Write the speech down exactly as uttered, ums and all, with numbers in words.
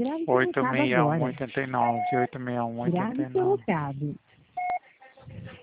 Grave seu oito recado seis um, agora. oitenta e nove, oito seis um, Grave oitenta e seu nove. recado.